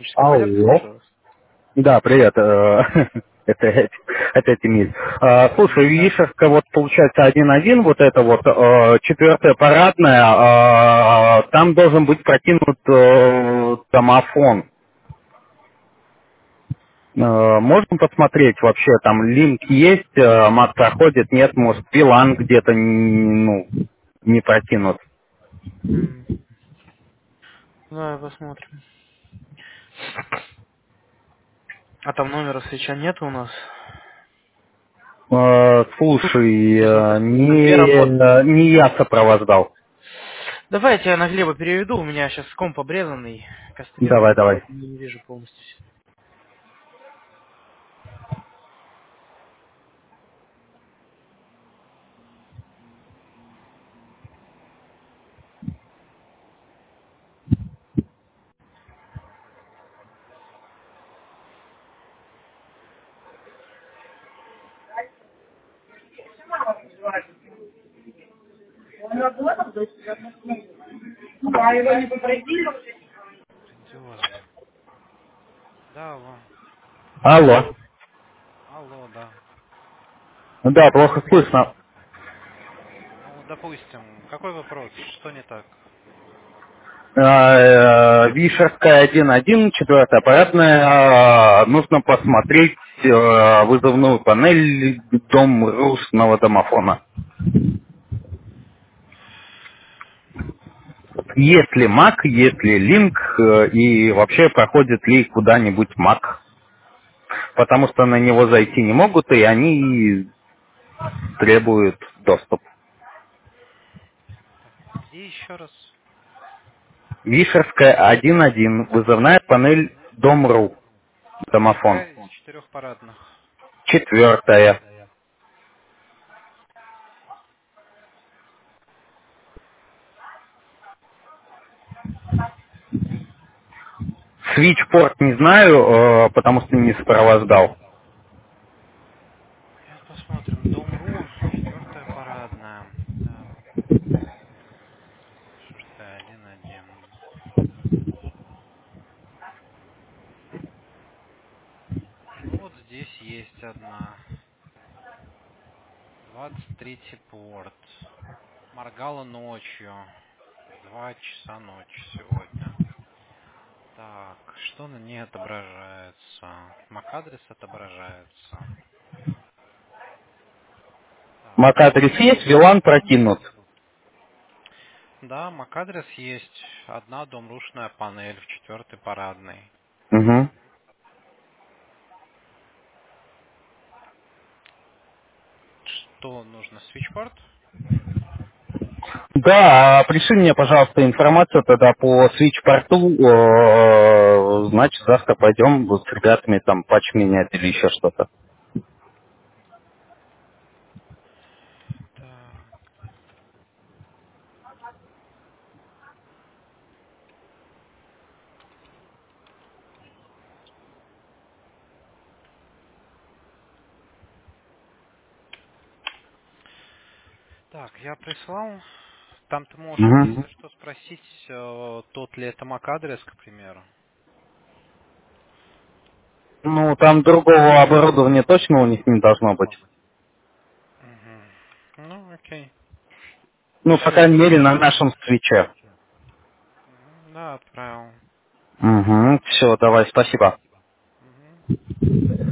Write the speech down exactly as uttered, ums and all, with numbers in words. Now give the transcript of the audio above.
технический поддержка, Алло. слушаю вас. Да, привет. э, Это опять Эмиль. А, Слушай, Вишерка, вот получается один-один, вот это вот э, четвертая парадная, а, там должен быть прокинут э, домофон. Э, Можно посмотреть вообще, там линк есть, э, мат проходит, нет, может, пилан где-то н- ну, не прокинут. М, Давай посмотрим. А там номера свеча нет у нас? Э, Слушай, Здесь вот э, две работы. не, не я сопровождал. Давайте я на Глеба переведу, у меня сейчас комп обрезанный, Давай, кастрированный, давай. поэтому не вижу полностью. Грандиозно. Да, алло. Алло. Алло, да. Да, плохо слышно. Ну, допустим, какой вопрос? Что не так? Э, Вишерская один-один, четвертая аппаратная. Э, Нужно посмотреть э, вызовную панель дом русского домофона. Есть ли Mac, есть ли Link э, и вообще проходит ли куда-нибудь Mac. Потому что на него зайти не могут, и они требуют доступ. Так, где еще раз? Вишерская один-один, вызовная панель дом.ру, домофон. Какая из четырех парадных? Четвертая. Свитчпорт не знаю, э, потому что не сопровождал. Сейчас посмотрим. Дом.ру, четвертая парадная. Так, шестая, один, один. Ну вот здесь есть одна. Двадцать третий порт. Моргала ночью. Два часа ночи сегодня. Так, что на ней отображается? MAC-адрес отображается. Так. Макатрис есть, Вилан прокинут. Да, MAC-адрес есть. Одна домрушная панель в четвертой парадной. Угу. Что нужно? Switchport? Да, а пришли мне, пожалуйста, информацию тогда по свитчпорту. э, Значит, завтра пойдем с ребятами там патч менять или еще что-то. Так. Так, я прислал. Там ты можешь, Угу. если что, спросить, э, тот ли это MAC-адрес, к примеру. Ну, там другого оборудования точно у них не должно быть. Мгм. Ну, окей. Ну, по Все. крайней мере, на нашем свече. Да, отправил. Угу. Все, давай, спасибо. Мгм.